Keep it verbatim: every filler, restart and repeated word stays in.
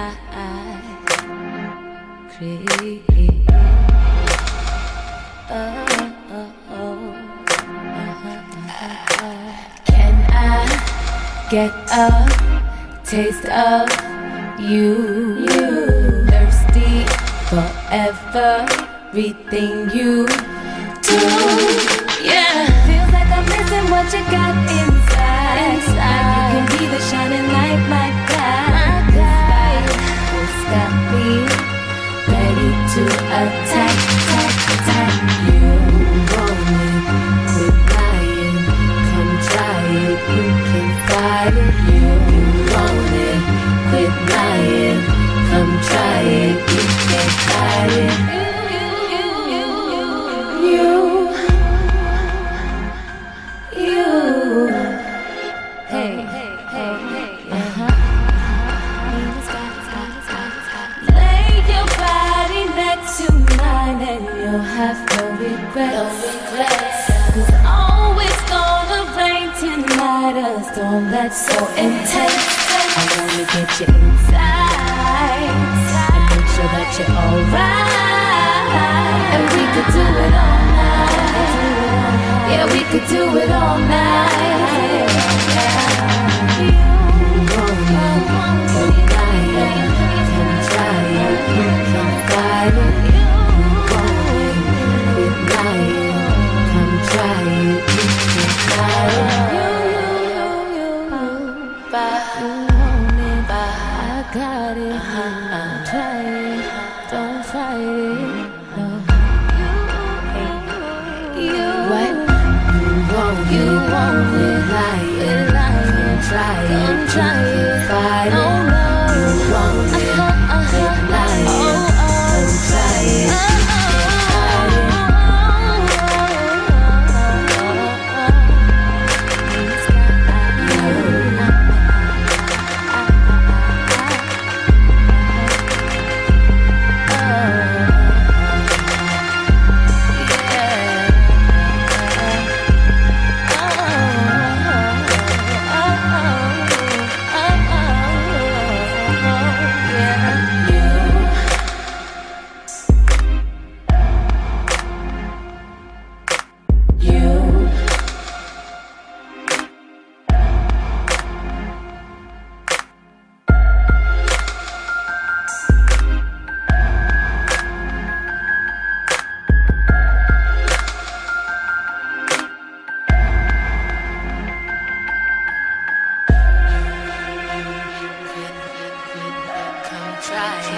creep. Oh, oh, oh. Can I get a taste of you? You thirsty for everything you do. Yeah, feels like I'm missing what you got inside. Inside, you can be the shining light, my guide. It's got me ready to attack, attack, attack. You want it, quit lying, come try it, you can fight it. You want it, quit lying, come try it, you can fight it. You, you, hey, hey, hey, hey, uh-huh. Lay your body next to mine and you'll have no regrets. No regrets. Cause always gonna rain tonight. A storm that's so intense. I wanna get you inside and make sure that you're alright. And we could do it all night. Yeah, we could do it all night. You want it, quit lying, come try it, you can fight it. You want it, quit lying, come try it, you can fight it. You, you, you, you, but you want it, but I got it. Try it, don't fight it. No. You, what? You want it, you want it, lying, lying, try it, come try it, fight it. No, no. You want it, quit lying, come try it, fight it. Try